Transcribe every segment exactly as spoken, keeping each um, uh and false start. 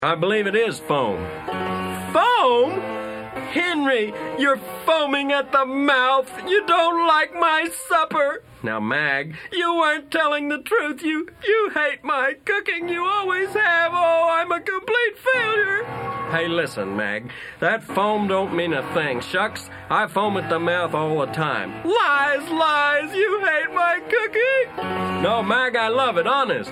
I believe it is foam. Foam? Henry, you're foaming at the mouth. You don't like my supper. Now, Mag, you weren't telling the truth. You you hate my cooking. You always have. Oh, I'm a complete failure. Hey, listen, Mag. That foam don't mean a thing. Shucks, I foam at the mouth all the time. Lies, lies. You hate my cooking. No, Mag, I love it, honest.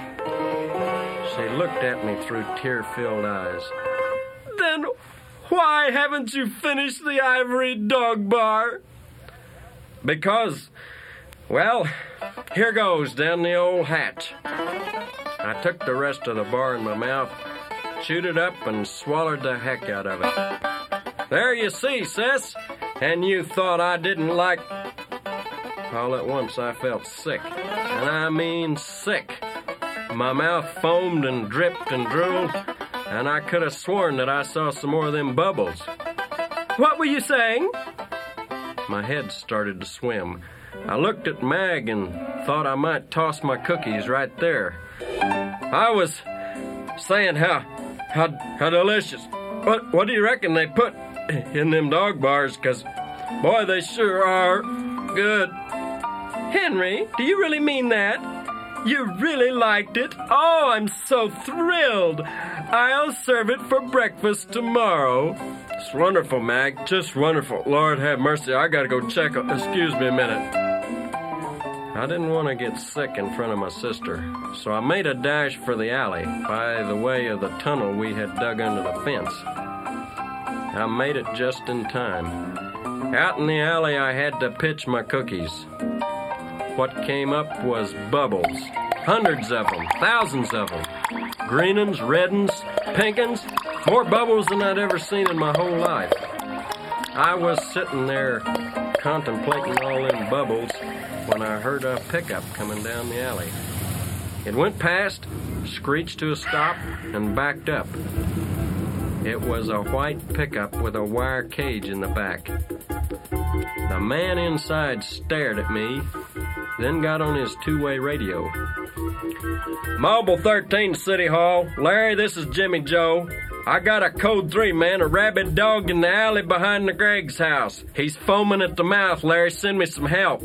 She looked at me through tear-filled eyes. Then why haven't you finished the ivory dog bar? Because, well, here goes down the old hatch. I took the rest of the bar in my mouth, chewed it up, and swallowed the heck out of it. There you see, sis. And you thought I didn't like... All at once I felt sick. And I mean sick. My mouth foamed and dripped and drooled, and I could have sworn that I saw some more of them bubbles. What were you saying? My head started to swim. I looked at Mag and thought I might toss my cookies right there. I was saying how, how, how delicious. What, what do you reckon they put in them dog bars? 'Cause, boy, they sure are good. Henry, do you really mean that? You really liked it? Oh, I'm so thrilled. I'll serve it for breakfast tomorrow. It's wonderful, Mag. Just wonderful. Lord have mercy. I gotta go check. Excuse me a minute. I didn't want to get sick in front of my sister, so I made a dash for the alley by the way of the tunnel we had dug under the fence. I made it just in time. Out in the alley, I had to pitch my cookies. What came up was bubbles. Hundreds of them, thousands of them. Green uns, red uns, pink uns, more bubbles than I'd ever seen in my whole life. I was sitting there contemplating all them bubbles when I heard a pickup coming down the alley. It went past, screeched to a stop, and backed up. It was a white pickup with a wire cage in the back. The man inside stared at me, then got on his two-way radio. Mobile thirteen, City Hall. Larry, this is Jimmy Joe. I got a code three, man, a rabid dog in the alley behind the Greg's house. He's foaming at the mouth, Larry. Send me some help.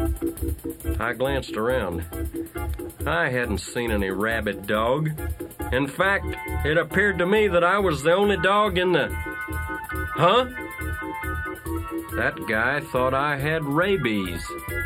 I glanced around. I hadn't seen any rabid dog. In fact, it appeared to me that I was the only dog in the... Huh? That guy thought I had rabies.